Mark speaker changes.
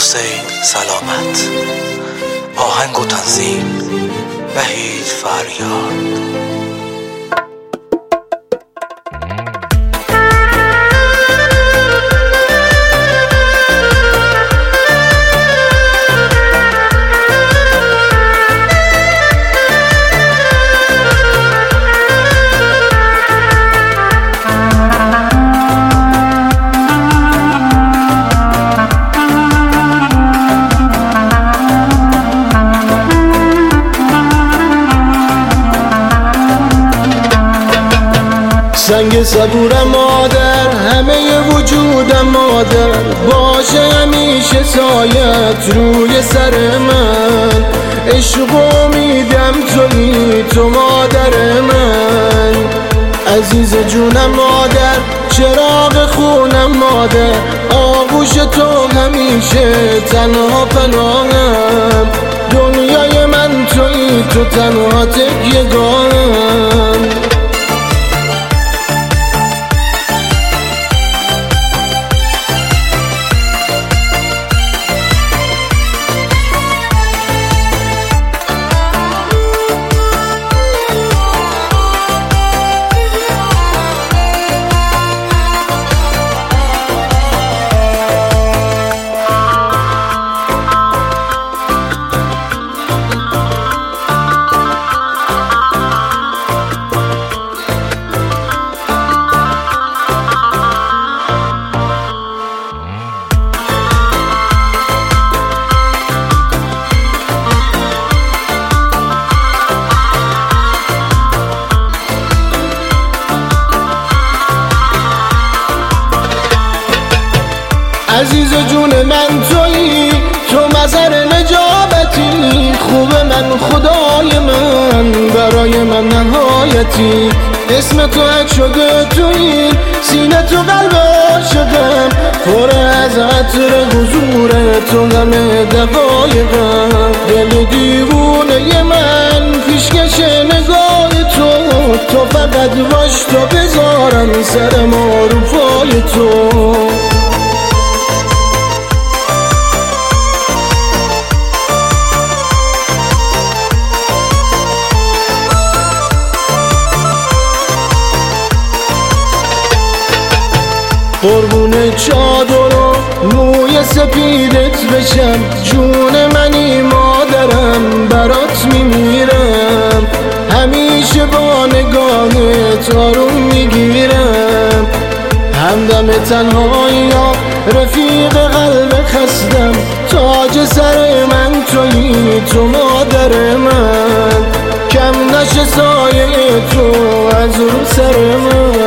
Speaker 1: حسین سلامت. آهنگ و تنظیم وحید فریاد.
Speaker 2: سنگ صبورم مادر، همه وجودم مادر، باشه همیشه سایت روی سر من. عشق و امیدم تویی تو مادر من. عزیز جونم مادر، چراغ خونم مادر، آغوش تو همیشه تنها پناهم. دنیای من تویی تو تنها تکیه‌گاهم. عزیز جون من تویی تو مظهر نجابتی، خوب من خدای من برای من نهایتی. اسم تو حک شده تویی سینه تو قلب شدم، پر از عطر حضور تو همه دقایقم. دل دیوونه من پیشکش نگاه تو فقط باش تو بذارم سر ما رو پای تو. قربون چادر و موی سپیدت بشم، جون منی مادرم برات میمیرم. همیشه با نگاهت آروم میگیرم، همدم تنهایی ها رفیق قلب خستم. تاج سر من تویی تو مادر من، کم نشه سایه تو از رو سر من.